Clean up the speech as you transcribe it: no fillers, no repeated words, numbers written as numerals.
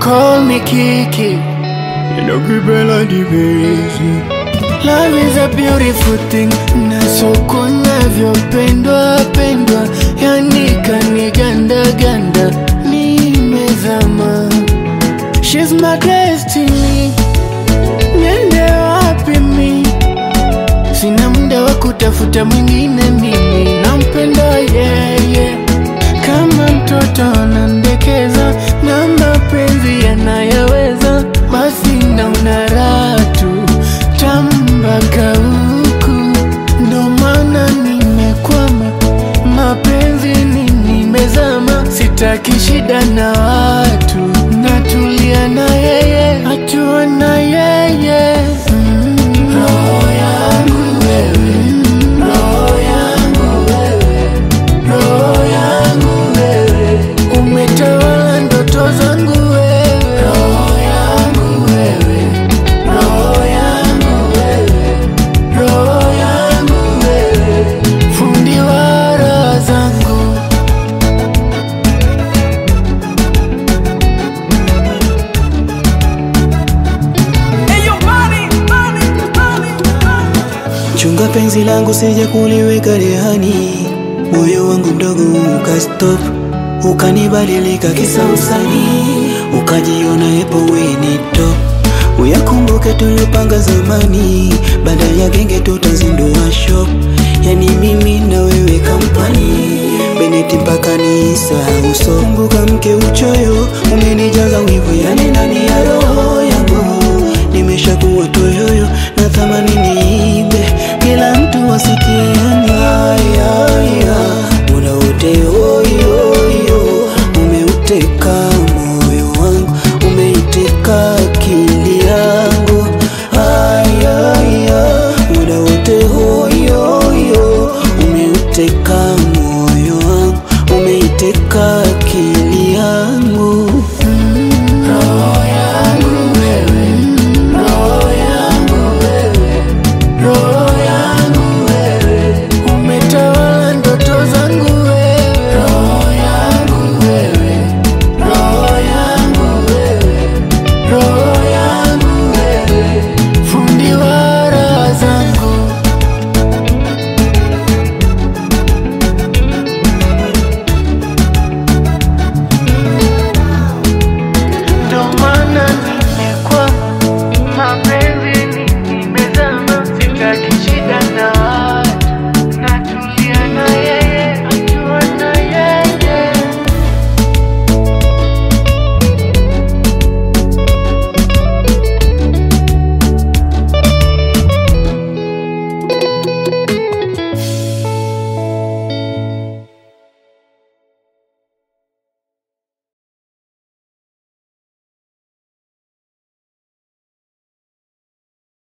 call me Kiki. Ninakipenda dipenzi. Love is a beautiful thing. Na soko navyopendwa pendwa, yani kaniganda ganda, nimezama. She's my destiny. Niende wapi mi? Sina muda wa kutafuta mwingine, mimi nampenda yeye. Kama mtoto anandekeza na mapenzi yanayaweza, basi naona raha tu tambaka huku. Ndo maana nimekwama, mapenzi nimezama. Sitaki shida na watu, natulia na yeye, hatua na yeye. Roho yangu wewe, roho yangu wewe, roho yangu wewe, umetawala ndoto zangu wewe. Roho yangu wewe, roho yangu wewe, roho yangu wewe, fundi wa raha zangu. Chunga penzi langu sije kuliweka rehani, moyo wangu mdogo ukastop, ukanibadilika kisa usanii, ukajiona epo weni top. Uyakumbuke tulipanga zamani, baada ya genge tutazindua shop, yani mimi na wewe kampani, Beneti mpaka nisahau so. Kumbuka mke uchoyo, umenijaza wivu yani ndani ya roho yangu, nimeshakuwa toyoyo na thamani niibe, kila mtu wasikiani. Haya, muda wote oyo, umeuteka moyo wangu, umeiteka akili yangu. Haya, muda wote oyo, umeuteka moyo wangu, umeiteka